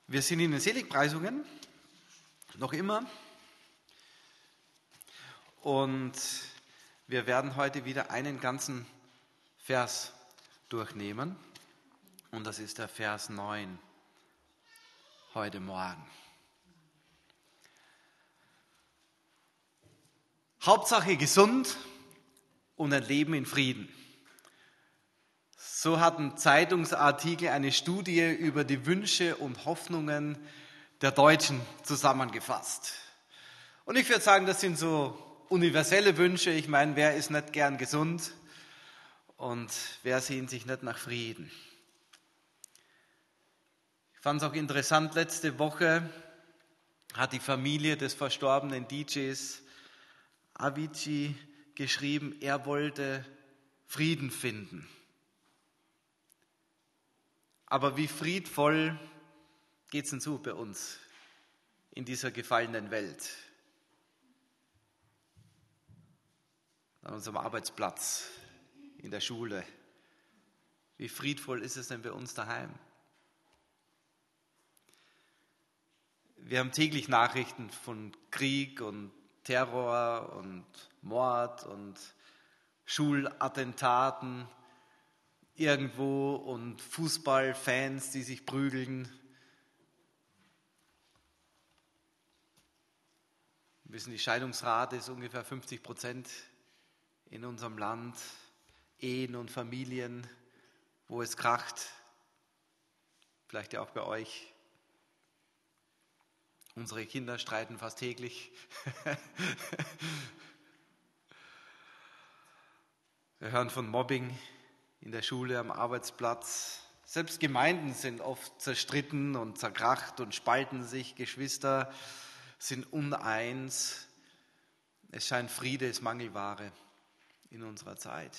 Wir sind in den Seligpreisungen, noch immer. Und wir werden heute wieder einen ganzen Vers durchnehmen. Und das ist der Vers 9 heute Morgen. Hauptsache gesund und ein Leben in Frieden. So hat ein Zeitungsartikel eine Studie über die Wünsche und Hoffnungen der Deutschen zusammengefasst. Und ich würde sagen, das sind so universelle Wünsche. Ich meine, wer ist nicht gern gesund und wer sehnt sich nicht nach Frieden? Ich fand es auch interessant, letzte Woche hat die Familie des verstorbenen DJs Avicii geschrieben, er wollte Frieden finden. Aber wie friedvoll geht es denn zu bei uns in dieser gefallenen Welt? An unserem Arbeitsplatz, in der Schule. Wie friedvoll ist es denn bei uns daheim? Wir haben täglich Nachrichten von Krieg und Terror und Mord und Schulattentaten irgendwo und Fußballfans, die sich prügeln. Wir wissen, die Scheidungsrate ist ungefähr 50% in unserem Land. Ehen und Familien, wo es kracht. Vielleicht ja auch bei euch. Unsere Kinder streiten fast täglich. Wir hören von Mobbing in der Schule, am Arbeitsplatz. Selbst Gemeinden sind oft zerstritten und zerkracht und spalten sich. Geschwister sind uneins. Es scheint, Friede ist Mangelware in unserer Zeit.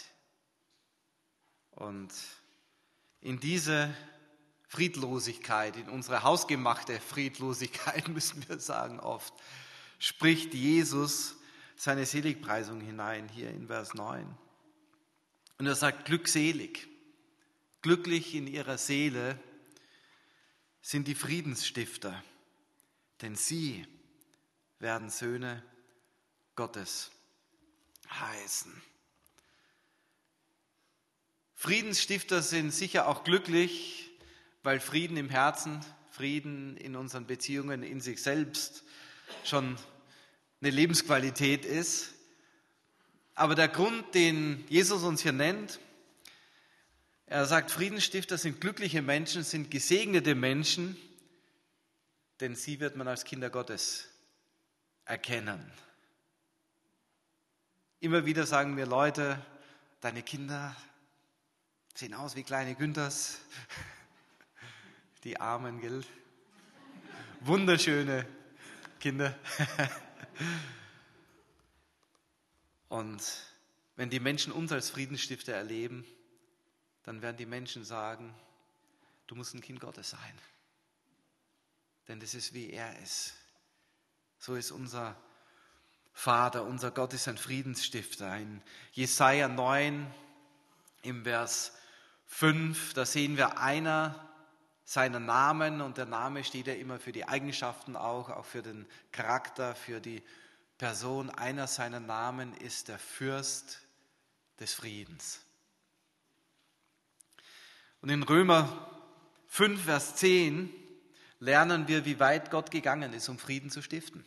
Und in diese Friedlosigkeit, in unsere hausgemachte Friedlosigkeit, müssen wir sagen oft, spricht Jesus seine Seligpreisung hinein, hier in Vers 9. Und er sagt, glückselig, glücklich in ihrer Seele sind die Friedensstifter, denn sie werden Söhne Gottes heißen. Friedensstifter sind sicher auch glücklich, weil Frieden im Herzen, Frieden in unseren Beziehungen in sich selbst schon eine Lebensqualität ist. Aber der Grund, den Jesus uns hier nennt, er sagt, Friedensstifter sind glückliche Menschen, sind gesegnete Menschen, denn sie wird man als Kinder Gottes erkennen. Immer wieder sagen mir Leute, deine Kinder sehen aus wie kleine Günthers, die Armen, gell? Wunderschöne Kinder. Und wenn die Menschen uns als Friedensstifter erleben, dann werden die Menschen sagen, du musst ein Kind Gottes sein. Denn das ist, wie er ist. So ist unser Vater, unser Gott ist ein Friedensstifter. In Jesaja 9, im Vers 5, da sehen wir einer seiner Namen, und der Name steht ja immer für die Eigenschaften auch für den Charakter, für die Person. Einer seiner Namen ist der Fürst des Friedens. Und in Römer 5, Vers 10 lernen wir, wie weit Gott gegangen ist, um Frieden zu stiften.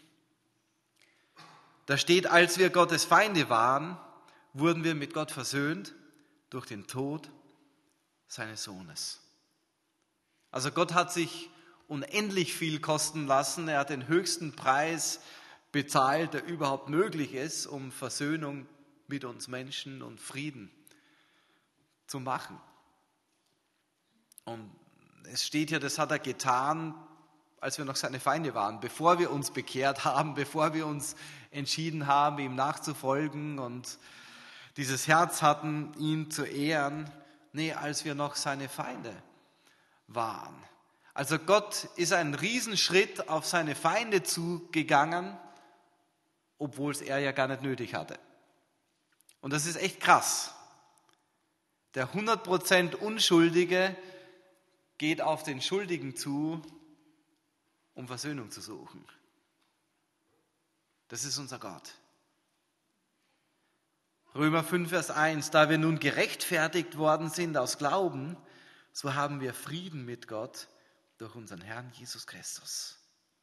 Da steht, als wir Gottes Feinde waren, wurden wir mit Gott versöhnt durch den Tod seines Sohnes. Also Gott hat sich unendlich viel kosten lassen. Er hat den höchsten Preis bezahlt, der überhaupt möglich ist, um Versöhnung mit uns Menschen und Frieden zu machen. Und es steht hier, das hat er getan, als wir noch seine Feinde waren, bevor wir uns bekehrt haben, bevor wir uns entschieden haben, ihm nachzufolgen und dieses Herz hatten, ihn zu ehren. Nee, als wir noch seine Feinde waren. Also Gott ist einen Riesenschritt auf seine Feinde zugegangen, obwohl es er ja gar nicht nötig hatte. Und das ist echt krass. Der 100% Unschuldige geht auf den Schuldigen zu um Versöhnung zu suchen. Das ist unser Gott. Römer 5, Vers 1, da wir nun gerechtfertigt worden sind aus Glauben, so haben wir Frieden mit Gott durch unseren Herrn Jesus Christus.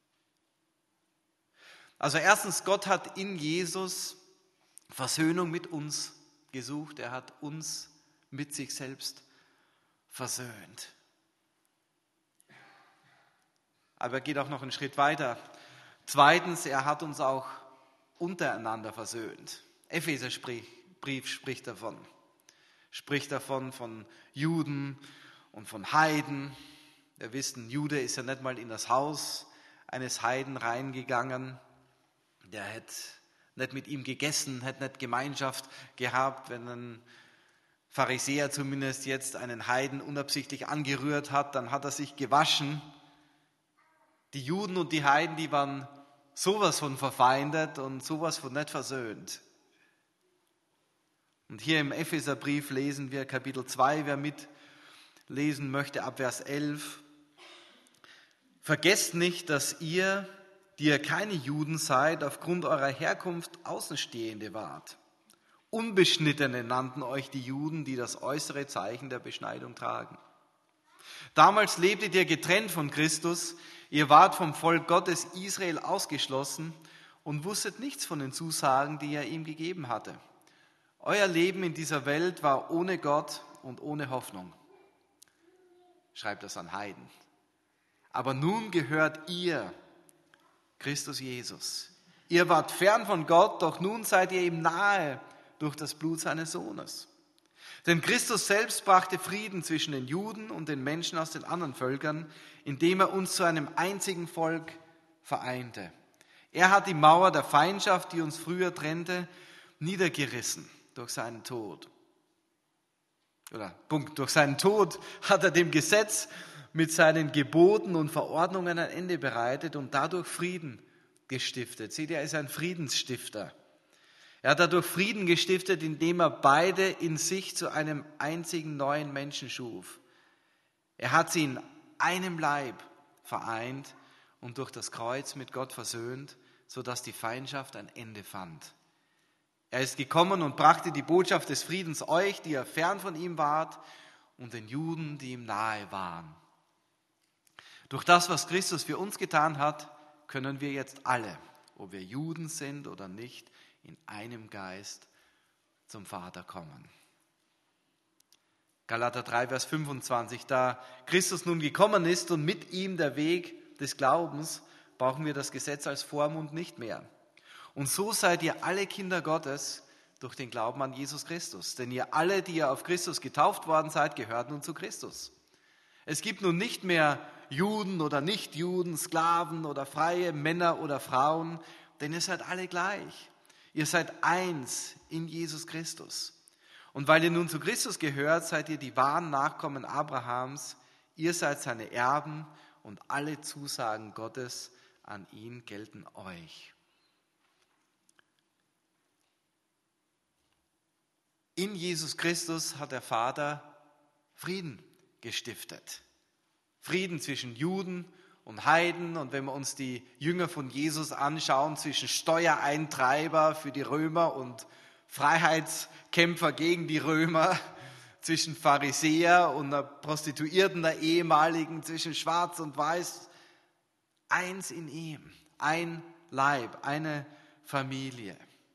Also erstens, Gott hat in Jesus Versöhnung mit uns gesucht. Er hat uns mit sich selbst versöhnt. Aber er geht auch noch einen Schritt weiter. Zweitens, er hat uns auch untereinander versöhnt. Epheserbrief spricht davon von Juden und von Heiden. Wir wissen, Jude ist ja nicht mal in das Haus eines Heiden reingegangen. Der hätte nicht mit ihm gegessen, hätte nicht Gemeinschaft gehabt, wenn ein Pharisäer zumindest jetzt einen Heiden unabsichtlich angerührt hat, dann hat er sich gewaschen. Die Juden und die Heiden, die waren sowas von verfeindet und sowas von nicht versöhnt. Und hier im Epheserbrief lesen wir Kapitel 2, wer mitlesen möchte, ab Vers 11. Vergesst nicht, dass ihr, die ihr keine Juden seid, aufgrund eurer Herkunft Außenstehende wart. Unbeschnittene nannten euch die Juden, die das äußere Zeichen der Beschneidung tragen. Damals lebtet ihr getrennt von Christus, ihr wart vom Volk Gottes Israel ausgeschlossen und wusstet nichts von den Zusagen, die er ihm gegeben hatte. Euer Leben in dieser Welt war ohne Gott und ohne Hoffnung. Schreibt das an Heiden. Aber nun gehört ihr Christus Jesus. Ihr wart fern von Gott, doch nun seid ihr ihm nahe durch das Blut seines Sohnes. Denn Christus selbst brachte Frieden zwischen den Juden und den Menschen aus den anderen Völkern, indem er uns zu einem einzigen Volk vereinte. Er hat die Mauer der Feindschaft, die uns früher trennte, niedergerissen durch seinen Tod. Durch seinen Tod hat er dem Gesetz mit seinen Geboten und Verordnungen ein Ende bereitet und dadurch Frieden gestiftet. Seht ihr, er ist ein Friedensstifter. Er hat dadurch Frieden gestiftet, indem er beide in sich zu einem einzigen neuen Menschen schuf. Er hat sie in einem Leib vereint und durch das Kreuz mit Gott versöhnt, sodass die Feindschaft ein Ende fand. Er ist gekommen und brachte die Botschaft des Friedens euch, die ihr fern von ihm wart, und den Juden, die ihm nahe waren. Durch das, was Christus für uns getan hat, können wir jetzt alle, ob wir Juden sind oder nicht, in einem Geist zum Vater kommen. Galater 3, Vers 25, da Christus nun gekommen ist und mit ihm der Weg des Glaubens, brauchen wir das Gesetz als Vormund nicht mehr. Und so seid ihr alle Kinder Gottes durch den Glauben an Jesus Christus. Denn ihr alle, die ihr auf Christus getauft worden seid, gehört nun zu Christus. Es gibt nun nicht mehr Juden oder Nichtjuden, Sklaven oder Freie, Männer oder Frauen, denn ihr seid alle gleich. Ihr seid eins in Jesus Christus. Und weil ihr nun zu Christus gehört, seid ihr die wahren Nachkommen Abrahams. Ihr seid seine Erben und alle Zusagen Gottes an ihn gelten euch. In Jesus Christus hat der Vater Frieden gestiftet. Frieden zwischen Juden und Heiden. Und wenn wir uns die Jünger von Jesus anschauen, zwischen Steuereintreiber für die Römer und Freiheitskämpfer gegen die Römer, zwischen Pharisäer und einer Prostituierten, der ehemaligen, zwischen Schwarz und Weiß. Eins in ihm, ein Leib, eine Familie.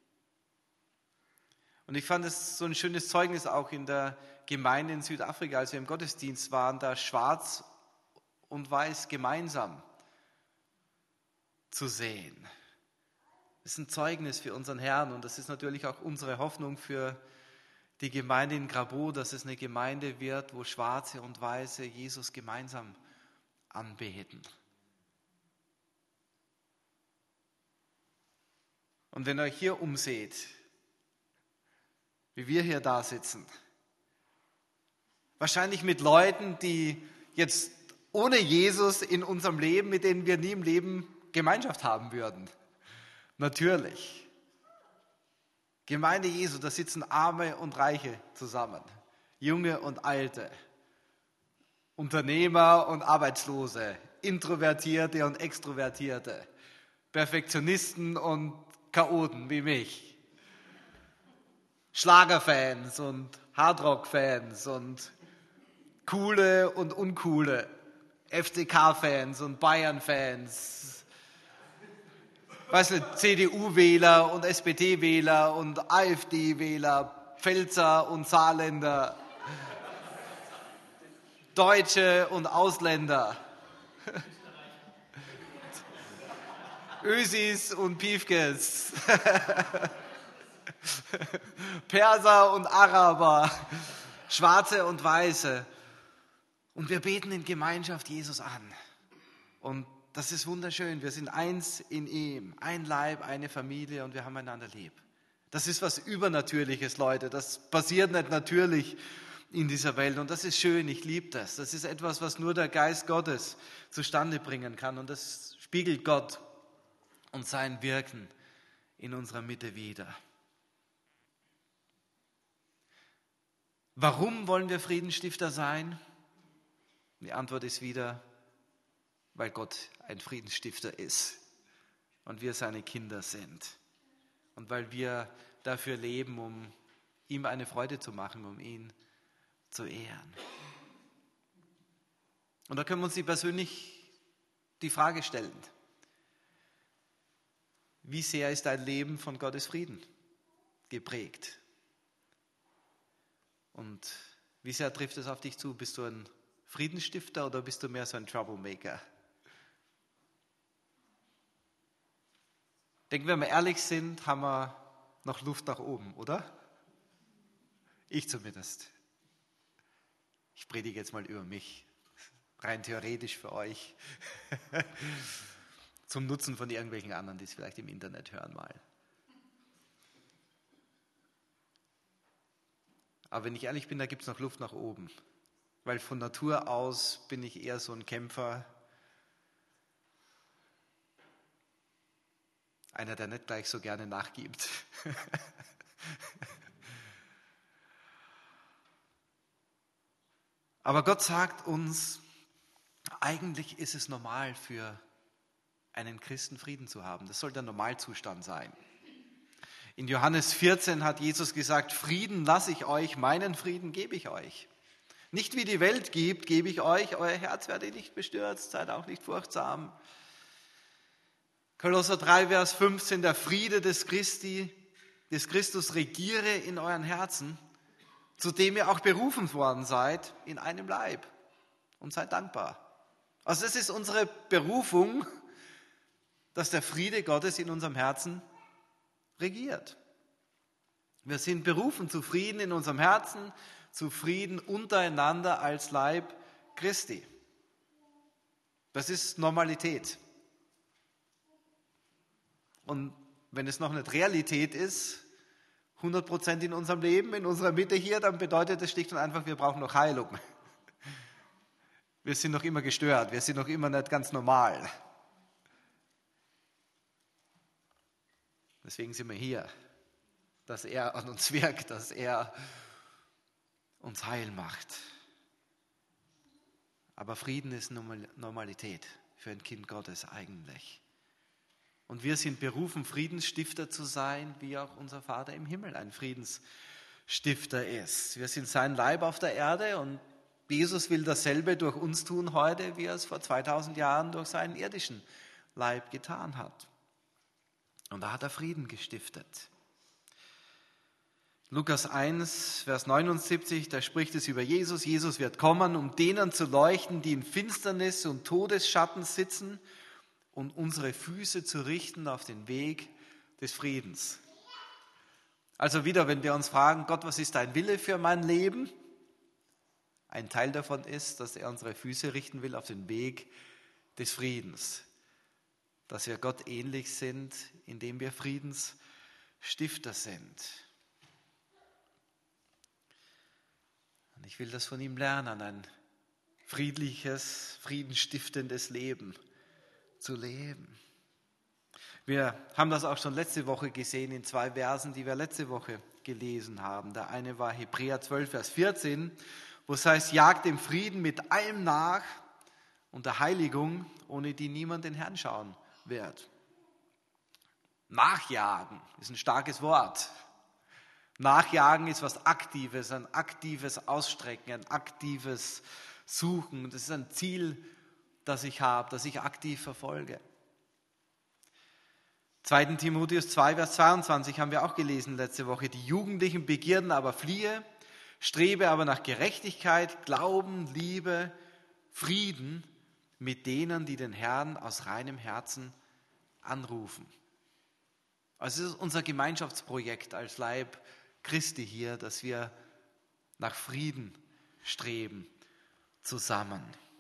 Und ich fand es so ein schönes Zeugnis auch in der Gemeinde in Südafrika, als wir im Gottesdienst waren, da Schwarz und Weiß gemeinsam zu sehen. Das ist ein Zeugnis für unseren Herrn und das ist natürlich auch unsere Hoffnung für die Gemeinde in Grabow, dass es eine Gemeinde wird, wo Schwarze und Weiße Jesus gemeinsam anbeten. Und wenn ihr euch hier umseht, wie wir hier da sitzen, wahrscheinlich mit Leuten, die jetzt ohne Jesus in unserem Leben, mit denen wir nie im Leben Gemeinschaft haben würden. Natürlich. Gemeinde Jesu, da sitzen Arme und Reiche zusammen, Junge und Alte, Unternehmer und Arbeitslose, Introvertierte und Extrovertierte, Perfektionisten und Chaoten wie mich, Schlagerfans und Hardrock-Fans und coole und uncoole, FCK-Fans und Bayern-Fans, weißt du, CDU-Wähler und SPD-Wähler und AfD-Wähler, Pfälzer und Saarländer, Deutsche und Ausländer, Ösis und Piefkes, Perser und Araber, Schwarze und Weiße. Und wir beten in Gemeinschaft Jesus an. Und das ist wunderschön. Wir sind eins in ihm, ein Leib, eine Familie und wir haben einander lieb. Das ist was Übernatürliches, Leute. Das passiert nicht natürlich in dieser Welt. Und das ist schön, ich liebe das. Das ist etwas, was nur der Geist Gottes zustande bringen kann. Und das spiegelt Gott und sein Wirken in unserer Mitte wider. Warum wollen wir Friedensstifter sein? Die Antwort ist wieder, weil Gott ein Friedensstifter ist und wir seine Kinder sind. Und weil wir dafür leben, um ihm eine Freude zu machen, um ihn zu ehren. Und da können wir uns persönlich die Frage stellen, wie sehr ist dein Leben von Gottes Frieden geprägt? Und wie sehr trifft es auf dich zu? Bist du ein Friedensstifter oder bist du mehr so ein Troublemaker? Ich denke, wenn wir ehrlich sind, haben wir noch Luft nach oben, oder? Ich zumindest. Ich predige jetzt mal über mich, rein theoretisch für euch, zum Nutzen von irgendwelchen anderen, die es vielleicht im Internet hören mal. Aber wenn ich ehrlich bin, da gibt es noch Luft nach oben, weil von Natur aus bin ich eher so ein Kämpfer, einer, der nicht gleich so gerne nachgibt. Aber Gott sagt uns, eigentlich ist es normal für einen Christen Frieden zu haben. Das soll der Normalzustand sein. In Johannes 14 hat Jesus gesagt, Frieden lasse ich euch, meinen Frieden gebe ich euch. Nicht wie die Welt gibt, gebe ich euch, euer Herz werde nicht bestürzt, seid auch nicht furchtsam. Kolosser 3, Vers 15, der Friede des Christus regiere in euren Herzen, zu dem ihr auch berufen worden seid, in einem Leib. Und seid dankbar. Also das ist unsere Berufung, dass der Friede Gottes in unserem Herzen regiert. Wir sind berufen zu Frieden in unserem Herzen, zu Frieden untereinander als Leib Christi. Das ist Normalität. Und wenn es noch nicht Realität ist, 100% in unserem Leben, in unserer Mitte hier, dann bedeutet das schlicht und einfach, wir brauchen noch Heilung. Wir sind noch immer gestört, wir sind noch immer nicht ganz normal. Deswegen sind wir hier, dass er an uns wirkt, dass er uns heil macht. Aber Frieden ist Normalität für ein Kind Gottes eigentlich. Und wir sind berufen, Friedensstifter zu sein, wie auch unser Vater im Himmel ein Friedensstifter ist. Wir sind sein Leib auf der Erde und Jesus will dasselbe durch uns tun heute, wie er es vor 2000 Jahren durch seinen irdischen Leib getan hat. Und da hat er Frieden gestiftet. Lukas 1, Vers 79, da spricht es über Jesus. Jesus wird kommen, um denen zu leuchten, die in Finsternis und Todesschatten sitzen, und unsere Füße zu richten auf den Weg des Friedens. Also wieder, wenn wir uns fragen, Gott, was ist dein Wille für mein Leben? Ein Teil davon ist, dass er unsere Füße richten will auf den Weg des Friedens. Dass wir Gott ähnlich sind, indem wir Friedensstifter sind. Und ich will das von ihm lernen, ein friedliches, friedensstiftendes Leben zu leben. Wir haben das auch schon letzte Woche gesehen in 2 Versen, die wir letzte Woche gelesen haben. Der eine war Hebräer 12, Vers 14, wo es heißt, jagt dem Frieden mit allem nach und der Heiligung, ohne die niemand den Herrn schauen wird. Nachjagen ist ein starkes Wort. Nachjagen ist was Aktives, ein aktives Ausstrecken, ein aktives Suchen. Das ist ein Ziel, das ich habe, das ich aktiv verfolge. 2. Timotheus 2, Vers 22 haben wir auch gelesen letzte Woche. Die jugendlichen Begierden aber fliehe, strebe aber nach Gerechtigkeit, Glauben, Liebe, Frieden mit denen, die den Herrn aus reinem Herzen anrufen. Also es ist unser Gemeinschaftsprojekt als Leib Christi hier, dass wir nach Frieden streben, zusammen.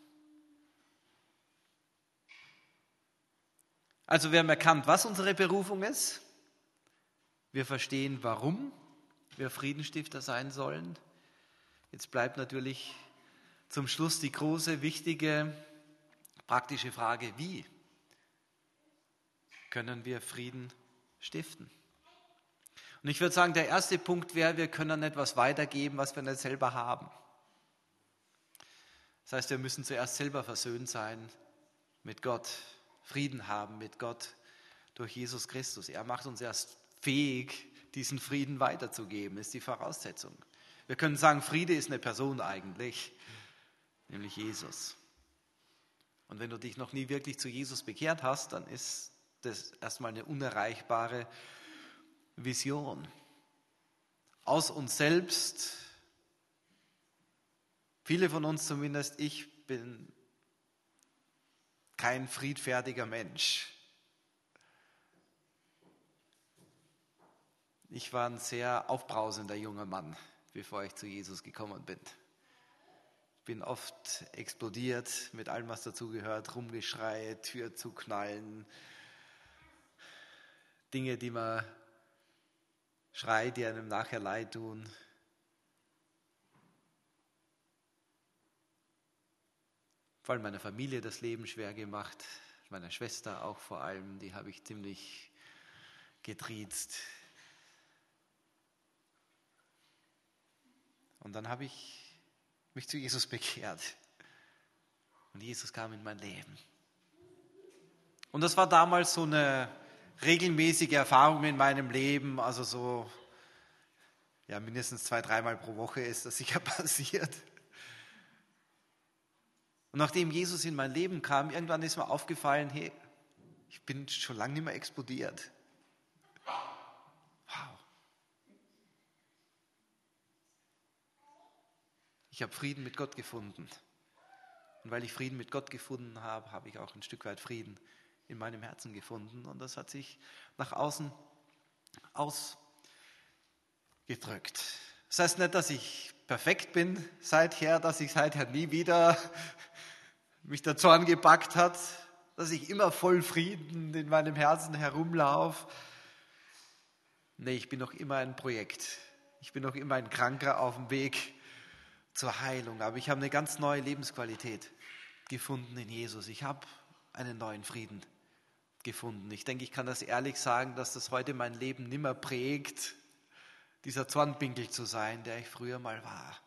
Also wir haben erkannt, was unsere Berufung ist. Wir verstehen, warum wir Friedensstifter sein sollen. Jetzt bleibt natürlich zum Schluss die große, wichtige, praktische Frage, wie können wir Frieden stiften? Und ich würde sagen, der erste Punkt wäre, wir können etwas weitergeben, was wir nicht selber haben. Das heißt, wir müssen zuerst selber versöhnt sein mit Gott, Frieden haben mit Gott durch Jesus Christus. Er macht uns erst fähig, diesen Frieden weiterzugeben, ist die Voraussetzung. Wir können sagen, Friede ist eine Person eigentlich, nämlich Jesus. Und wenn du dich noch nie wirklich zu Jesus bekehrt hast, dann ist das erstmal eine unerreichbare Vision. Aus uns selbst, viele von uns zumindest, ich bin kein friedfertiger Mensch. Ich war ein sehr aufbrausender junger Mann, bevor ich zu Jesus gekommen bin. Ich bin oft explodiert mit allem, was dazugehört, Rumgeschrei, Tür zuknallen, Dinge, die man schreit, die einem nachher leid tun. Vor allem meiner Familie das Leben schwer gemacht, meiner Schwester auch vor allem, die habe ich ziemlich getriezt. Und dann habe ich mich zu Jesus bekehrt. Und Jesus kam in mein Leben. Und das war damals so eine regelmäßige Erfahrung in meinem Leben, also so mindestens 2-3 Mal pro Woche ist das sicher passiert. Und nachdem Jesus in mein Leben kam, irgendwann ist mir aufgefallen, hey, ich bin schon lange nicht mehr explodiert. Wow. Ich habe Frieden mit Gott gefunden. Und weil ich Frieden mit Gott gefunden habe, habe ich auch ein Stück weit Frieden in meinem Herzen gefunden. Und das hat sich nach außen ausgedrückt. Das heißt nicht, dass ich perfekt bin seither, dass ich seither nie wieder mich der Zorn gepackt hat, dass ich immer voll Frieden in meinem Herzen herumlaufe. Nee, ich bin noch immer ein Projekt. Ich bin noch immer ein Kranker auf dem Weg zur Heilung. Aber ich habe eine ganz neue Lebensqualität gefunden in Jesus. Ich habe einen neuen Frieden gefunden. Ich denke, ich kann das ehrlich sagen, dass das heute mein Leben nimmer prägt, dieser Zornpinkel zu sein, der ich früher mal war.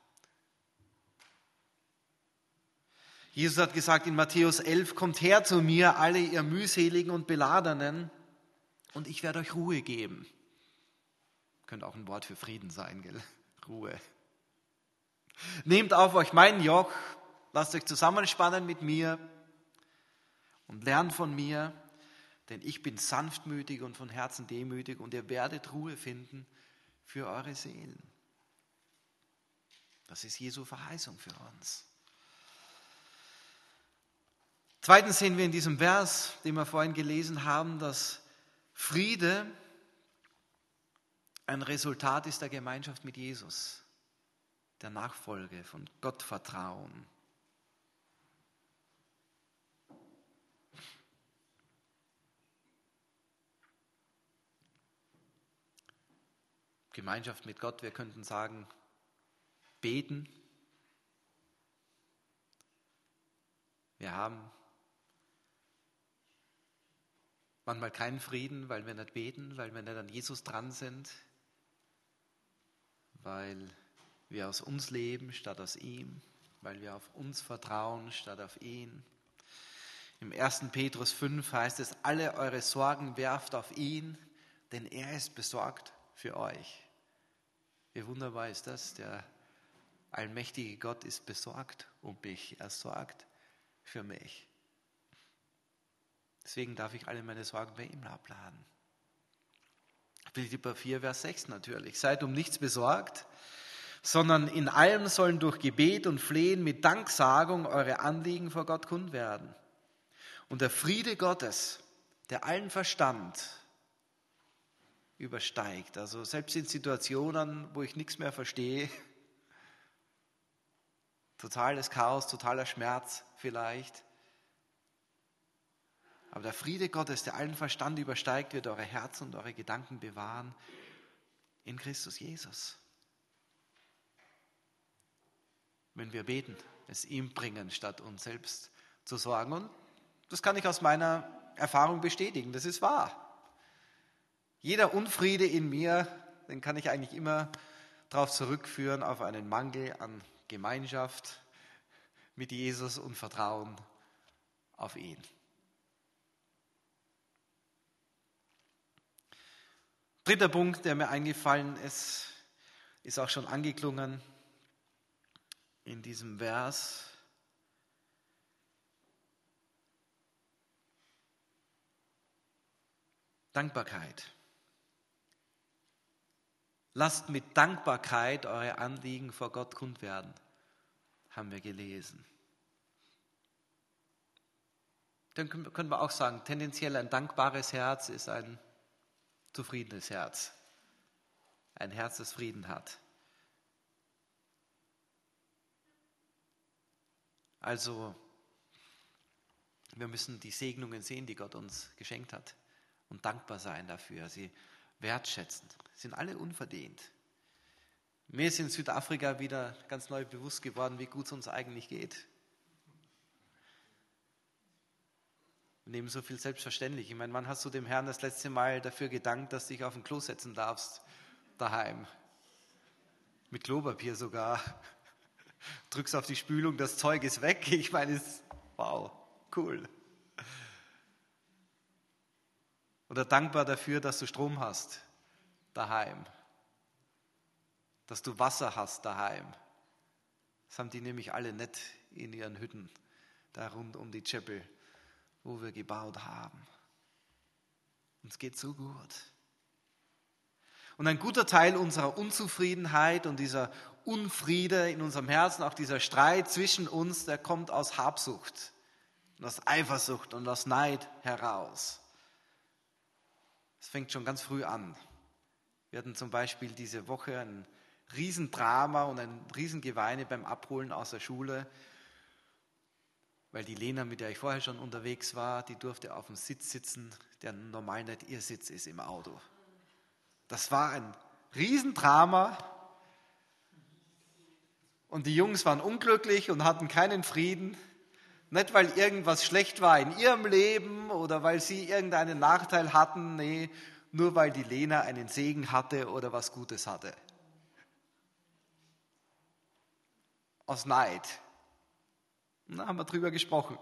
Jesus hat gesagt in Matthäus 11, kommt her zu mir, alle ihr mühseligen und Beladenen, und ich werde euch Ruhe geben. Könnte auch ein Wort für Frieden sein, gell? Ruhe. Nehmt auf euch mein Joch, lasst euch zusammenspannen mit mir und lernt von mir, denn ich bin sanftmütig und von Herzen demütig und ihr werdet Ruhe finden für eure Seelen. Das ist Jesu Verheißung für uns. Zweitens sehen wir in diesem Vers, den wir vorhin gelesen haben, dass Friede ein Resultat ist der Gemeinschaft mit Jesus, der Nachfolge, von Gottvertrauen. Gemeinschaft mit Gott, wir könnten sagen, beten. Wir haben manchmal keinen Frieden, weil wir nicht beten, weil wir nicht an Jesus dran sind, weil wir aus uns leben statt aus ihm, weil wir auf uns vertrauen statt auf ihn. Im 1. Petrus 5 heißt es, alle eure Sorgen werft auf ihn, denn er ist besorgt für euch. Wie wunderbar ist das? Der allmächtige Gott ist besorgt um mich. Er sorgt für mich. Deswegen darf ich alle meine Sorgen bei ihm abladen. Philipper 4, Vers 6 natürlich. Seid um nichts besorgt, sondern in allem sollen durch Gebet und Flehen mit Danksagung eure Anliegen vor Gott kund werden. Und der Friede Gottes, der allen Verstand übersteigt, also selbst in Situationen, wo ich nichts mehr verstehe, totales Chaos, totaler Schmerz vielleicht, aber der Friede Gottes, der allen Verstand übersteigt, wird eure Herzen und eure Gedanken bewahren in Christus Jesus. Wenn wir beten, es ihm bringen, statt uns selbst zu sorgen. Und das kann ich aus meiner Erfahrung bestätigen, das ist wahr. Jeder Unfriede in mir, den kann ich eigentlich immer darauf zurückführen, auf einen Mangel an Gemeinschaft mit Jesus und Vertrauen auf ihn. Dritter Punkt, der mir eingefallen ist, ist auch schon angeklungen in diesem Vers. Dankbarkeit. Lasst mit Dankbarkeit eure Anliegen vor Gott kund werden, haben wir gelesen. Dann können wir auch sagen, tendenziell ein dankbares Herz ist ein zufriedenes Herz. Ein Herz, das Frieden hat. Also, wir müssen die Segnungen sehen, die Gott uns geschenkt hat und dankbar sein dafür, sie wertschätzen. Sind alle unverdient. Mir ist in Südafrika wieder ganz neu bewusst geworden, wie gut es uns eigentlich geht. Wir nehmen so viel selbstverständlich. Ich meine, wann hast du dem Herrn das letzte Mal dafür gedankt, dass du dich auf den Klo setzen darfst, daheim? Mit Klopapier sogar. Drückst auf die Spülung, das Zeug ist weg. Ich meine, wow, cool. Oder dankbar dafür, dass du Strom hast, daheim. Dass du Wasser hast, daheim. Das haben die nämlich alle nicht in ihren Hütten, da rund um die Chapel, wo wir gebaut haben. Uns geht so gut. Und ein guter Teil unserer Unzufriedenheit und dieser Unfriede in unserem Herzen, auch dieser Streit zwischen uns, der kommt aus Habsucht und aus Eifersucht und aus Neid heraus. Es fängt schon ganz früh an. Wir hatten zum Beispiel diese Woche ein Riesendrama und ein Riesengeweine beim Abholen aus der Schule, weil die Lena, mit der ich vorher schon unterwegs war, die durfte auf dem Sitz sitzen, der normal nicht ihr Sitz ist im Auto. Das war ein Riesendrama und die Jungs waren unglücklich und hatten keinen Frieden. Nicht, weil irgendwas schlecht war in ihrem Leben oder weil sie irgendeinen Nachteil hatten, nee, nur weil die Lena einen Segen hatte oder was Gutes hatte. Aus Neid. Da haben wir drüber gesprochen.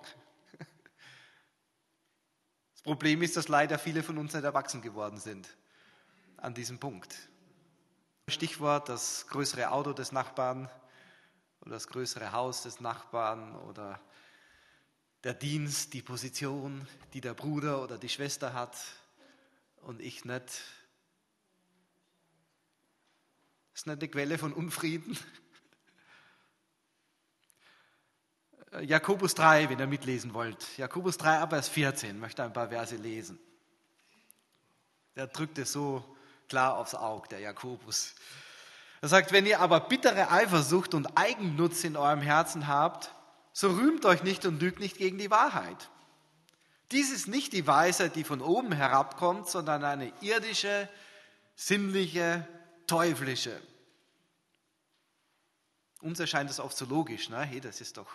Das Problem ist, dass leider viele von uns nicht erwachsen geworden sind an diesem Punkt. Stichwort das größere Auto des Nachbarn oder das größere Haus des Nachbarn oder der Dienst, die Position, die der Bruder oder die Schwester hat und ich nicht. Das ist nicht eine Quelle von Unfrieden. Jakobus 3, wenn ihr mitlesen wollt. Jakobus 3, ab Vers 14, möchte ein paar Verse lesen. Der drückt es so klar aufs Auge, der Jakobus. Er sagt, wenn ihr aber bittere Eifersucht und Eigennutz in eurem Herzen habt, so rühmt euch nicht und lügt nicht gegen die Wahrheit. Dies ist nicht die Weisheit, die von oben herabkommt, sondern eine irdische, sinnliche, teuflische. Uns erscheint das oft so logisch, ne? Hey, das ist doch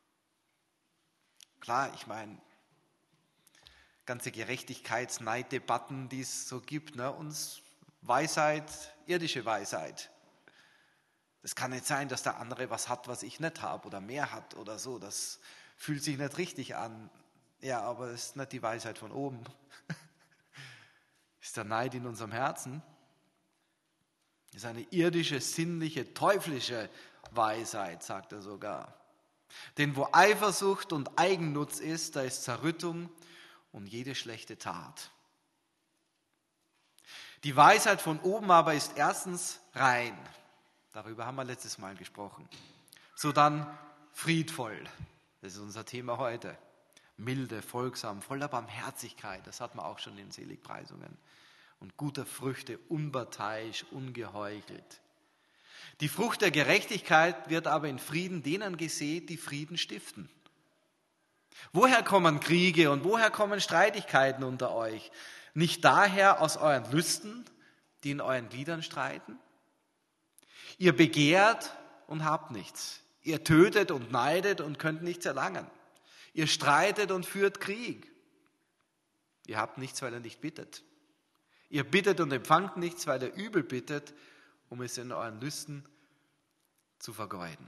klar, ich meine, ganze Gerechtigkeitsneiddebatten, die es so gibt, ne? Uns Weisheit, irdische Weisheit. Es kann nicht sein, dass der andere was hat, was ich nicht habe oder mehr hat oder so. Das fühlt sich nicht richtig an. Ja, aber es ist nicht die Weisheit von oben. Ist der Neid in unserem Herzen. Es ist eine irdische, sinnliche, teuflische Weisheit, sagt er sogar. Denn wo Eifersucht und Eigennutz ist, da ist Zerrüttung und jede schlechte Tat. Die Weisheit von oben aber ist erstens rein. Darüber haben wir letztes Mal gesprochen. So dann friedvoll. Das ist unser Thema heute. Milde, folgsam, voller Barmherzigkeit. Das hat man auch schon in Seligpreisungen. Und guter Früchte, unparteiisch, ungeheuchelt. Die Frucht der Gerechtigkeit wird aber in Frieden denen gesät, die Frieden stiften. Woher kommen Kriege und woher kommen Streitigkeiten unter euch? Nicht daher aus euren Lüsten, die in euren Gliedern streiten? Ihr begehrt und habt nichts. Ihr tötet und neidet und könnt nichts erlangen. Ihr streitet und führt Krieg. Ihr habt nichts, weil ihr nicht bittet. Ihr bittet und empfangt nichts, weil ihr übel bittet, um es in euren Lüsten zu vergeuden.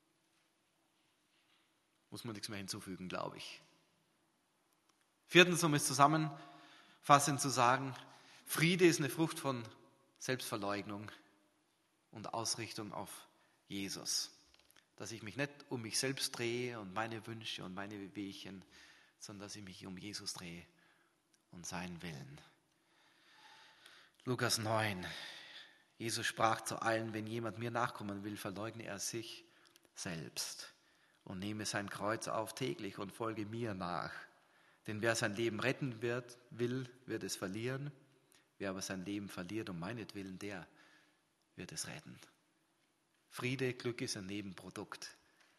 Muss man nichts mehr hinzufügen, glaube ich. Viertens, um es zusammenfassend zu sagen, Friede ist eine Frucht von Selbstverleugnung und Ausrichtung auf Jesus. Dass ich mich nicht um mich selbst drehe und meine Wünsche und meine Wehwehchen, sondern dass ich mich um Jesus drehe und seinen Willen. Lukas 9. Jesus sprach zu allen, wenn jemand mir nachkommen will, verleugne er sich selbst und nehme sein Kreuz auf täglich und folge mir nach. Denn wer sein Leben retten will, wird es verlieren. Wer aber sein Leben verliert um meinetwillen, der wird es retten. Friede, Glück ist ein Nebenprodukt.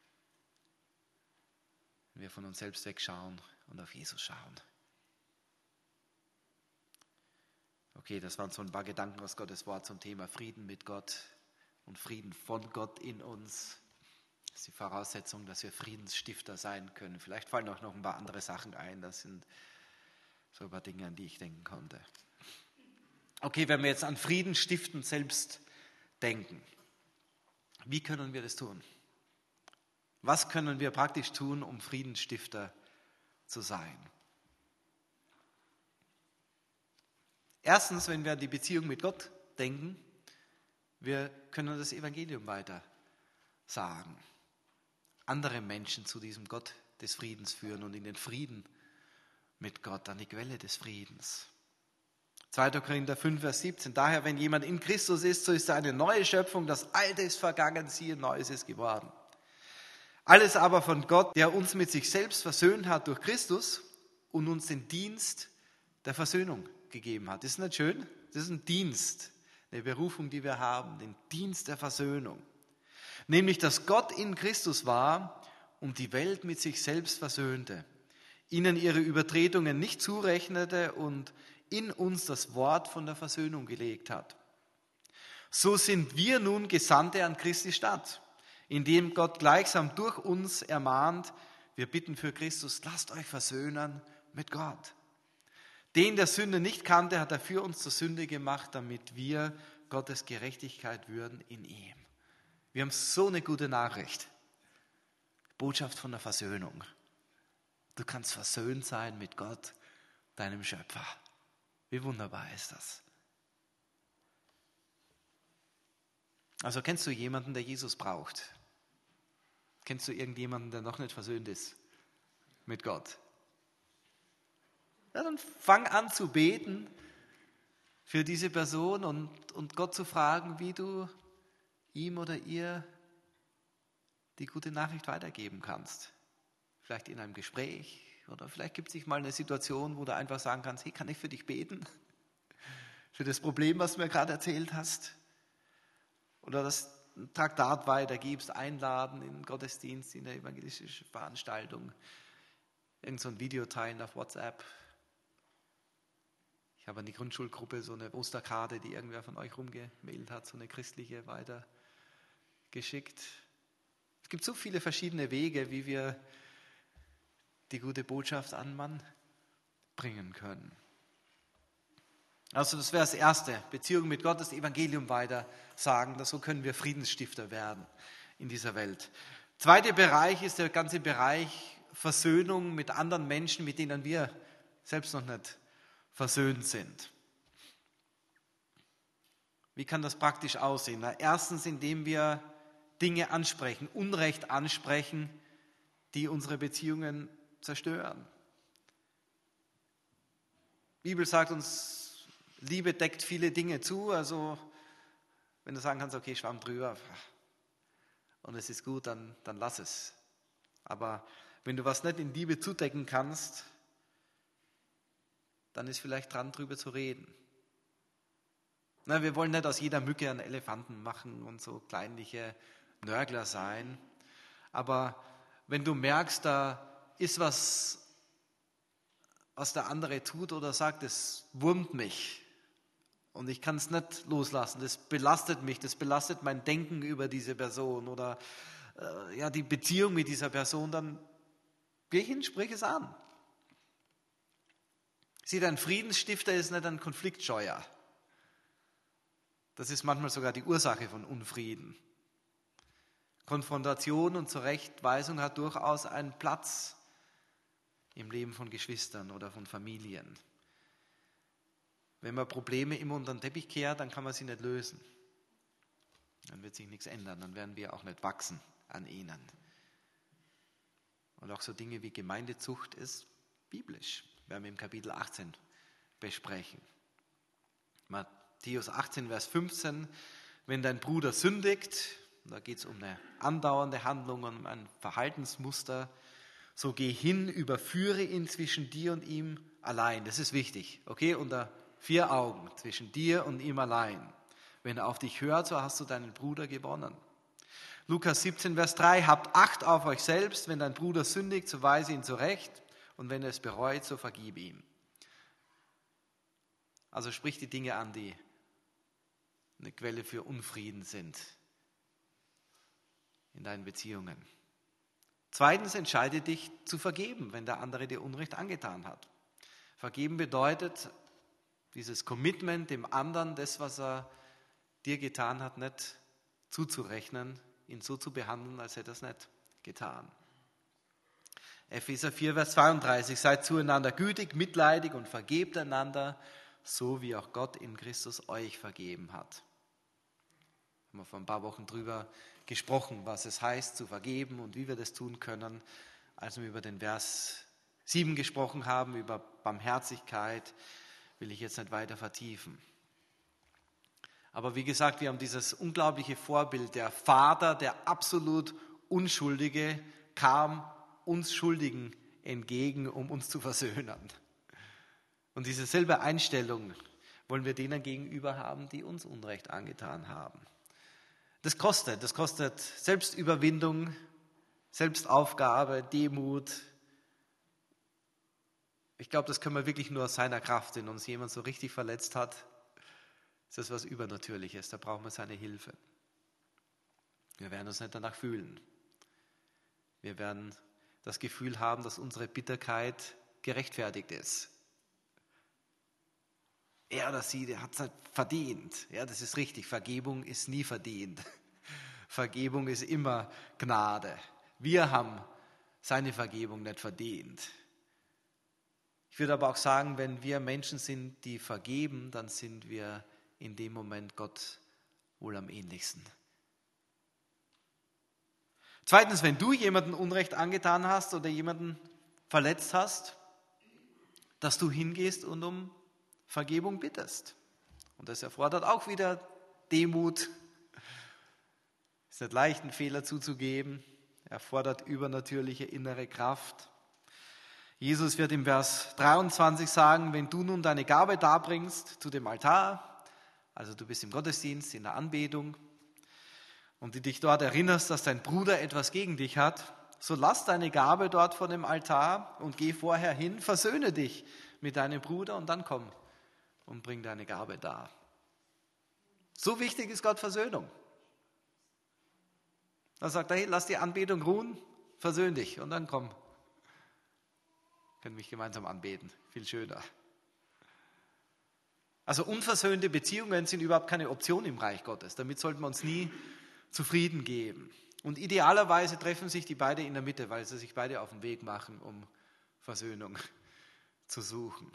Wenn wir von uns selbst wegschauen und auf Jesus schauen. Okay, das waren so ein paar Gedanken aus Gottes Wort zum Thema Frieden mit Gott und Frieden von Gott in uns. Das ist die Voraussetzung, dass wir Friedensstifter sein können. Vielleicht fallen auch noch ein paar andere Sachen ein. Das sind so ein paar Dinge, an die ich denken konnte. Okay, wenn wir jetzt an Frieden stiften selbst denken, wie können wir das tun? Was können wir praktisch tun, um Friedensstifter zu sein? Erstens, wenn wir an die Beziehung mit Gott denken, wir können das Evangelium weiter sagen. Andere Menschen zu diesem Gott des Friedens führen und in den Frieden mit Gott, an die Quelle des Friedens. 2. Korinther 5, Vers 17. Daher, wenn jemand in Christus ist, so ist er eine neue Schöpfung, das Alte ist vergangen, siehe, Neues ist geworden. Alles aber von Gott, der uns mit sich selbst versöhnt hat durch Christus und uns den Dienst der Versöhnung gegeben hat. Ist das nicht schön? Das ist ein Dienst, eine Berufung, die wir haben, den Dienst der Versöhnung. Nämlich, dass Gott in Christus war und die Welt mit sich selbst versöhnte, ihnen ihre Übertretungen nicht zurechnete und in uns das Wort von der Versöhnung gelegt hat. So sind wir nun Gesandte an Christi Stadt, indem Gott gleichsam durch uns ermahnt, wir bitten für Christus, lasst euch versöhnen mit Gott. Den der Sünde nicht kannte, hat er für uns zur Sünde gemacht, damit wir Gottes Gerechtigkeit würden in ihm. Wir haben so eine gute Nachricht. Botschaft von der Versöhnung. Du kannst versöhnt sein mit Gott, deinem Schöpfer. Wie wunderbar ist das? Also kennst du jemanden, der Jesus braucht? Kennst du irgendjemanden, der noch nicht versöhnt ist mit Gott? Ja, dann fang an zu beten für diese Person und Gott zu fragen, wie du ihm oder ihr die gute Nachricht weitergeben kannst. Vielleicht in einem Gespräch oder vielleicht gibt es sich mal eine Situation, wo du einfach sagen kannst, hey, kann ich für dich beten? Für das Problem, was du mir gerade erzählt hast? Oder das Traktat weitergibst, einladen in den Gottesdienst, in der evangelistischen Veranstaltung, irgend so ein Video teilen auf WhatsApp. Ich habe an die Grundschulgruppe so eine Osterkarte, die irgendwer von euch rumgemailt hat, so eine christliche weitergeschickt. Es gibt so viele verschiedene Wege, wie wir die gute Botschaft an Mann bringen können. Also das wäre das Erste, Beziehung mit Gott, das Evangelium weiter sagen, so können wir Friedensstifter werden in dieser Welt. Zweiter Bereich ist der ganze Bereich Versöhnung mit anderen Menschen, mit denen wir selbst noch nicht versöhnt sind. Wie kann das praktisch aussehen? Na, erstens, indem wir Dinge ansprechen, Unrecht ansprechen, die unsere Beziehungen zerstören. Die Bibel sagt uns, Liebe deckt viele Dinge zu. Also wenn du sagen kannst, okay, Schwamm drüber und es ist gut, dann lass es. Aber wenn du was nicht in Liebe zudecken kannst, dann ist vielleicht dran, drüber zu reden. Na, wir wollen nicht aus jeder Mücke einen Elefanten machen und so kleinliche Nörgler sein. Aber wenn du merkst, da ist was der andere tut oder sagt, das wurmt mich und ich kann es nicht loslassen, das belastet mich, das belastet mein Denken über diese Person oder die Beziehung mit dieser Person, dann geh hin, sprich es an. Sieh, ein Friedensstifter ist nicht ein Konfliktscheuer. Das ist manchmal sogar die Ursache von Unfrieden. Konfrontation und Zurechtweisung hat durchaus einen Platz im Leben von Geschwistern oder von Familien. Wenn man Probleme immer unter den Teppich kehrt, dann kann man sie nicht lösen. Dann wird sich nichts ändern, dann werden wir auch nicht wachsen an ihnen. Und auch so Dinge wie Gemeindezucht ist biblisch. Werden wir im Kapitel 18 besprechen. Matthäus 18, Vers 15, wenn dein Bruder sündigt, da geht es um eine andauernde Handlung, um ein Verhaltensmuster, so geh hin, überführe ihn zwischen dir und ihm allein. Das ist wichtig, okay? Unter 4 Augen, zwischen dir und ihm allein. Wenn er auf dich hört, so hast du deinen Bruder gewonnen. Lukas 17, Vers 3, habt Acht auf euch selbst, wenn dein Bruder sündigt, so weise ihn zurecht und wenn er es bereut, so vergib ihm. Also sprich die Dinge an, die eine Quelle für Unfrieden sind in deinen Beziehungen. Zweitens, entscheide dich zu vergeben, wenn der andere dir Unrecht angetan hat. Vergeben bedeutet, dieses Commitment dem anderen, das, was er dir getan hat, nicht zuzurechnen, ihn so zu behandeln, als hätte er es nicht getan. Epheser 4, Vers 32, seid zueinander gütig, mitleidig und vergebt einander, so wie auch Gott in Christus euch vergeben hat. Haben wir vor ein paar Wochen drüber gesprochen, was es heißt, zu vergeben und wie wir das tun können, als wir über den Vers 7 gesprochen haben, über Barmherzigkeit, will ich jetzt nicht weiter vertiefen. Aber wie gesagt, wir haben dieses unglaubliche Vorbild, der Vater, der absolut Unschuldige, kam uns Schuldigen entgegen, um uns zu versöhnen. Und diese selbe Einstellung wollen wir denen gegenüber haben, die uns Unrecht angetan haben. Das kostet Selbstüberwindung, Selbstaufgabe, Demut. Ich glaube, das können wir wirklich nur aus seiner Kraft, wenn uns jemand so richtig verletzt hat. Ist das was Übernatürliches, da brauchen wir seine Hilfe. Wir werden uns nicht danach fühlen. Wir werden das Gefühl haben, dass unsere Bitterkeit gerechtfertigt ist. Er oder sie, der hat es nicht verdient. Ja, das ist richtig. Vergebung ist nie verdient. Vergebung ist immer Gnade. Wir haben seine Vergebung nicht verdient. Ich würde aber auch sagen, wenn wir Menschen sind, die vergeben, dann sind wir in dem Moment Gott wohl am ähnlichsten. Zweitens, wenn du jemandem Unrecht angetan hast oder jemanden verletzt hast, dass du hingehst und um Vergebung bittest. Und das erfordert auch wieder Demut. Es ist nicht leicht, einen Fehler zuzugeben. Erfordert übernatürliche innere Kraft. Jesus wird im Vers 23 sagen, wenn du nun deine Gabe darbringst zu dem Altar, also du bist im Gottesdienst, in der Anbetung, und du dich dort erinnerst, dass dein Bruder etwas gegen dich hat, so lass deine Gabe dort vor dem Altar und geh vorher hin, versöhne dich mit deinem Bruder und dann komm und bring deine Gabe dar. So wichtig ist Gott Versöhnung. Da sagt er, hey, lass die Anbetung ruhen, versöhn dich und dann komm. Können mich gemeinsam anbeten, viel schöner. Also unversöhnte Beziehungen sind überhaupt keine Option im Reich Gottes. Damit sollten wir uns nie zufrieden geben. Und idealerweise treffen sich die beiden in der Mitte, weil sie sich beide auf den Weg machen, um Versöhnung zu suchen.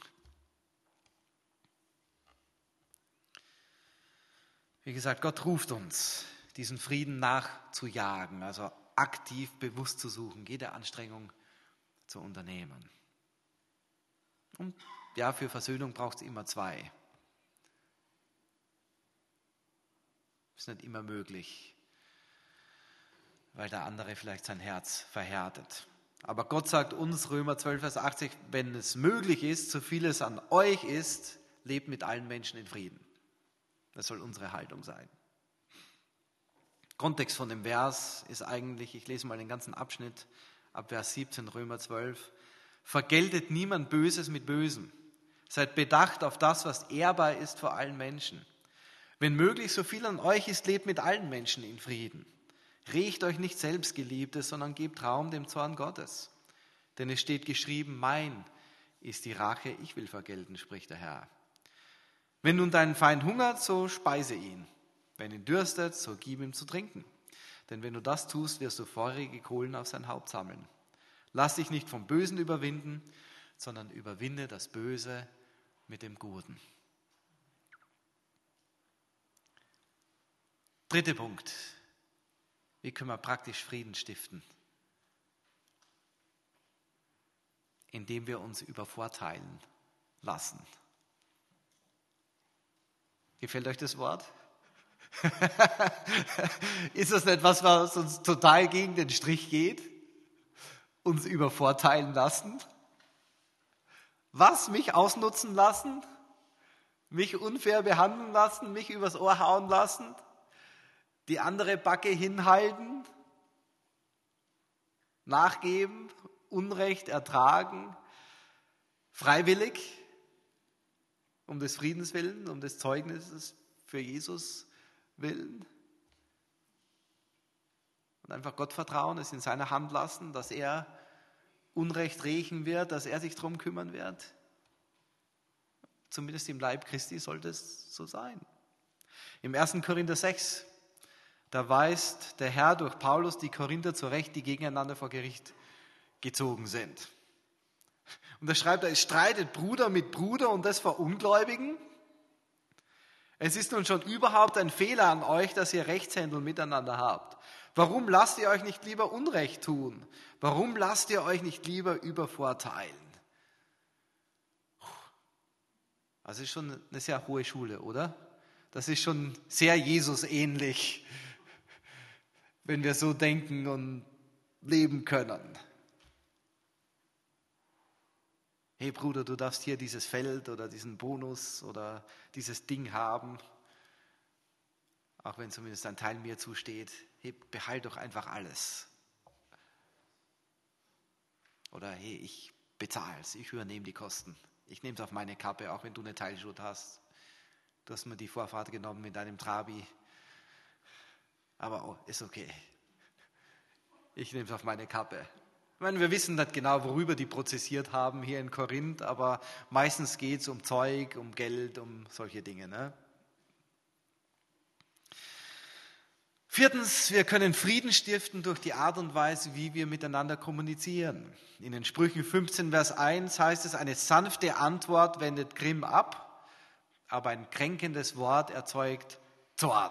Wie gesagt, Gott ruft uns, diesen Frieden nachzujagen, also aktiv, bewusst zu suchen, jede Anstrengung zu unternehmen. Und ja, für Versöhnung braucht es immer zwei. Ist nicht immer möglich, weil der andere vielleicht sein Herz verhärtet. Aber Gott sagt uns, Römer 12, Vers 80, wenn es möglich ist, so viel es an euch ist, lebt mit allen Menschen in Frieden. Das soll unsere Haltung sein. Kontext von dem Vers ist eigentlich, ich lese mal den ganzen Abschnitt ab Vers 17, Römer 12. Vergeltet niemand Böses mit Bösem. Seid bedacht auf das, was ehrbar ist vor allen Menschen. Wenn möglich, so viel an euch ist, lebt mit allen Menschen in Frieden. Regt euch nicht selbst, Geliebtes, sondern gebt Raum dem Zorn Gottes. Denn es steht geschrieben, mein ist die Rache, ich will vergelten, spricht der Herr. Wenn nun dein Feind hungert, so speise ihn. Wenn ihn dürstet, so gib ihm zu trinken. Denn wenn du das tust, wirst du feurige Kohlen auf sein Haupt sammeln. Lass dich nicht vom Bösen überwinden, sondern überwinde das Böse mit dem Guten. Dritter Punkt. Wie können wir praktisch Frieden stiften? Indem wir uns übervorteilen lassen. Gefällt euch das Wort? Ist das nicht was, was uns total gegen den Strich geht? Uns übervorteilen lassen? Was? Mich ausnutzen lassen? Mich unfair behandeln lassen? Mich übers Ohr hauen lassen? Die andere Backe hinhalten? Nachgeben? Unrecht ertragen? Freiwillig? Um des Friedens willen, um des Zeugnisses für Jesus willen. Und einfach Gott vertrauen, es in seiner Hand lassen, dass er Unrecht rächen wird, dass er sich darum kümmern wird. Zumindest im Leib Christi sollte es so sein. Im 1. Korinther 6, da weist der Herr durch Paulus die Korinther zurecht, die gegeneinander vor Gericht gezogen sind. Und da schreibt er, es streitet Bruder mit Bruder und das vor Ungläubigen. Es ist nun schon überhaupt ein Fehler an euch, dass ihr Rechtshändel miteinander habt. Warum lasst ihr euch nicht lieber Unrecht tun? Warum lasst ihr euch nicht lieber übervorteilen? Das ist schon eine sehr hohe Schule, oder? Das ist schon sehr Jesus-ähnlich, wenn wir so denken und leben können. Hey Bruder, du darfst hier dieses Feld oder diesen Bonus oder dieses Ding haben, auch wenn zumindest ein Teil mir zusteht. Hey, behalt doch einfach alles. Oder hey, ich bezahle es, ich übernehme die Kosten. Ich nehme es auf meine Kappe, auch wenn du eine Teilschuld hast. Du hast mir die Vorfahrt genommen mit deinem Trabi. Aber oh, ist okay. Ich nehme es auf meine Kappe. Ich meine, wir wissen nicht genau, worüber die prozessiert haben hier in Korinth, aber meistens geht es um Zeug, um Geld, um solche Dinge. Ne? Viertens, wir können Frieden stiften durch die Art und Weise, wie wir miteinander kommunizieren. In den Sprüchen 15, Vers 1 heißt es, eine sanfte Antwort wendet Grimm ab, aber ein kränkendes Wort erzeugt Zorn.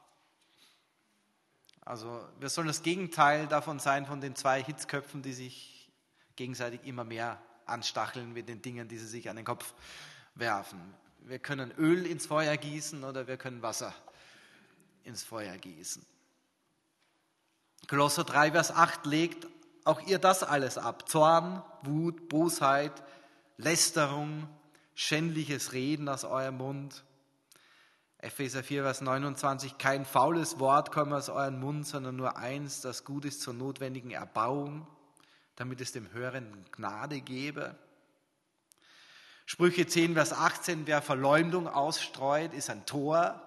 Also wir sollen das Gegenteil davon sein, von den zwei Hitzköpfen, die sich gegenseitig immer mehr anstacheln mit den Dingen, die sie sich an den Kopf werfen. Wir können Öl ins Feuer gießen oder wir können Wasser ins Feuer gießen. Kolosser 3, Vers 8 legt auch ihr das alles ab. Zorn, Wut, Bosheit, Lästerung, schändliches Reden aus eurem Mund. Epheser 4, Vers 29, kein faules Wort komme aus eurem Mund, sondern nur eins, das gut ist zur notwendigen Erbauung, damit es dem Hörenden Gnade gebe. Sprüche 10, Vers 18, wer Verleumdung ausstreut, ist ein Tor.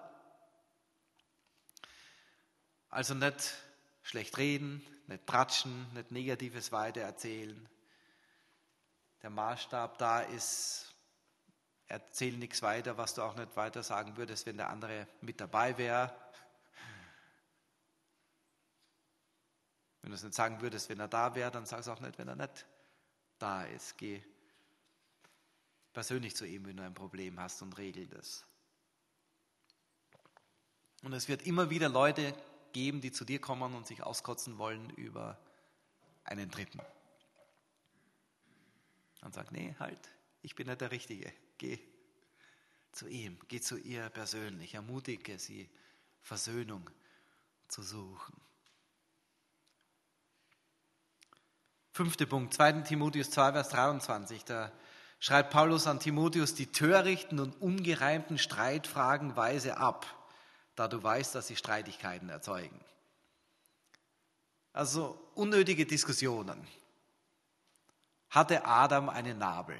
Also nicht schlecht reden, nicht tratschen, nicht Negatives weitererzählen. Der Maßstab da ist, erzähl nichts weiter, was du auch nicht weiter sagen würdest, wenn der andere mit dabei wäre. Wenn du es nicht sagen würdest, wenn er da wäre, dann sag es auch nicht, wenn er nicht da ist. Geh persönlich zu ihm, wenn du ein Problem hast, und regel das. Und es wird immer wieder Leute geben, die zu dir kommen und sich auskotzen wollen über einen Dritten. Und sag, nee, halt, ich bin nicht der Richtige. Geh zu ihm, geh zu ihr persönlich, ermutige sie, Versöhnung zu suchen. 5. Punkt, 2. Timotheus 2, Vers 23, da schreibt Paulus an Timotheus, die törichten und ungereimten Streitfragen weise ab, da du weißt, dass sie Streitigkeiten erzeugen. Also unnötige Diskussionen. Hatte Adam einen Nabel?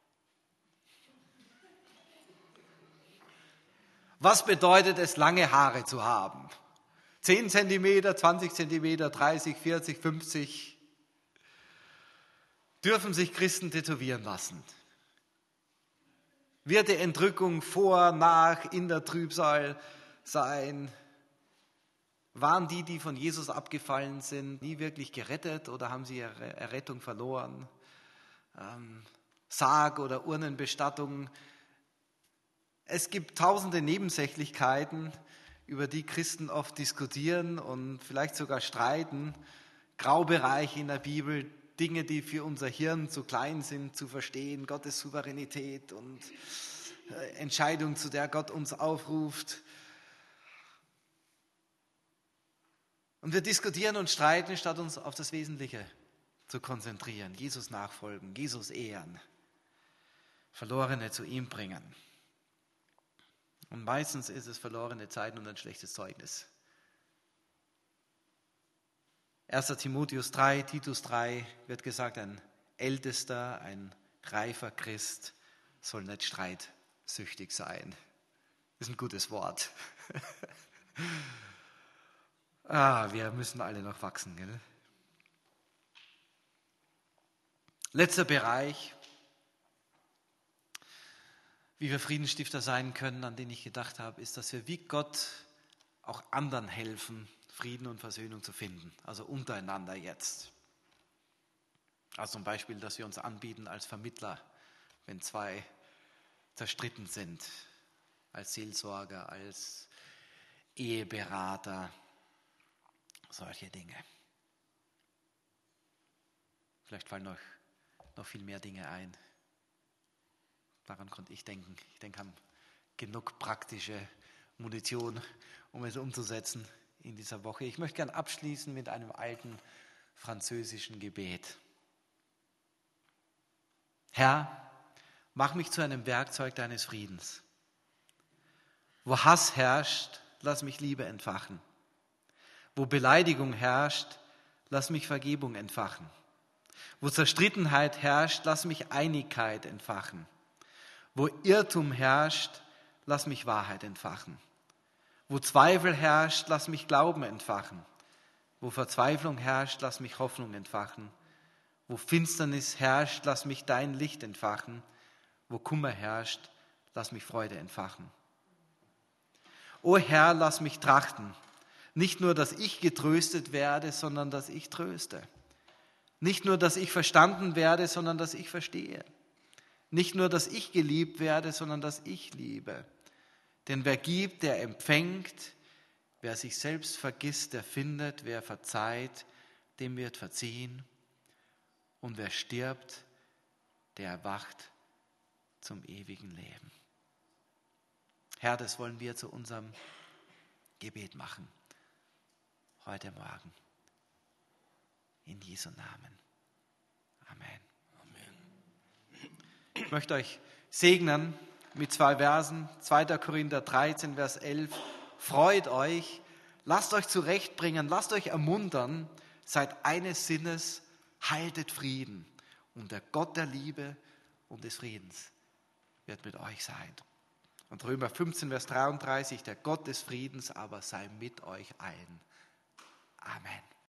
Was bedeutet es, lange Haare zu haben? 10 Zentimeter, 20 Zentimeter, 30, 40, 50? Dürfen sich Christen tätowieren lassen? Wird die Entrückung vor, nach, in der Trübsal sein? Waren die von Jesus abgefallen sind, nie wirklich gerettet oder haben sie ihre Errettung verloren? Sarg- oder Urnenbestattung. Es gibt tausende Nebensächlichkeiten, über die Christen oft diskutieren und vielleicht sogar streiten. Graubereiche in der Bibel, Dinge, die für unser Hirn zu klein sind, zu verstehen, Gottes Souveränität und Entscheidung, zu der Gott uns aufruft. Und wir diskutieren und streiten, statt uns auf das Wesentliche zu konzentrieren. Jesus nachfolgen, Jesus ehren, Verlorene zu ihm bringen. Und meistens ist es verlorene Zeit und ein schlechtes Zeugnis. 1. Timotheus 3, Titus 3 wird gesagt, ein ältester, ein reifer Christ soll nicht streitsüchtig sein. Das ist ein gutes Wort. Wir müssen alle noch wachsen, gell? Letzter Bereich, wie wir Friedensstifter sein können, an den ich gedacht habe, ist, dass wir wie Gott auch anderen helfen, Frieden und Versöhnung zu finden, also untereinander jetzt. Also zum Beispiel, dass wir uns anbieten als Vermittler, wenn zwei zerstritten sind, als Seelsorger, als Eheberater, solche Dinge. Vielleicht fallen euch noch viel mehr Dinge ein. Daran konnte ich denken. Ich denke an genug praktische Munition, um es umzusetzen in dieser Woche. Ich möchte gerne abschließen mit einem alten französischen Gebet. Herr, mach mich zu einem Werkzeug deines Friedens. Wo Hass herrscht, lass mich Liebe entfachen. Wo Beleidigung herrscht, lass mich Vergebung entfachen. Wo Zerstrittenheit herrscht, lass mich Einigkeit entfachen. Wo Irrtum herrscht, lass mich Wahrheit entfachen. Wo Zweifel herrscht, lass mich Glauben entfachen. Wo Verzweiflung herrscht, lass mich Hoffnung entfachen. Wo Finsternis herrscht, lass mich dein Licht entfachen. Wo Kummer herrscht, lass mich Freude entfachen. O Herr, lass mich trachten. Nicht nur, dass ich getröstet werde, sondern dass ich tröste. Nicht nur, dass ich verstanden werde, sondern dass ich verstehe. Nicht nur, dass ich geliebt werde, sondern dass ich liebe. Denn wer gibt, der empfängt. Wer sich selbst vergisst, der findet. Wer verzeiht, dem wird verziehen. Und wer stirbt, der erwacht zum ewigen Leben. Herr, das wollen wir zu unserem Gebet machen. Heute Morgen. In Jesu Namen. Amen. Ich möchte euch segnen mit 2 Versen. 2. Korinther 13, Vers 11. Freut euch, lasst euch zurechtbringen, lasst euch ermuntern, seid eines Sinnes, haltet Frieden. Und der Gott der Liebe und des Friedens wird mit euch sein. Und Römer 15, Vers 33, der Gott des Friedens aber sei mit euch allen. Amen.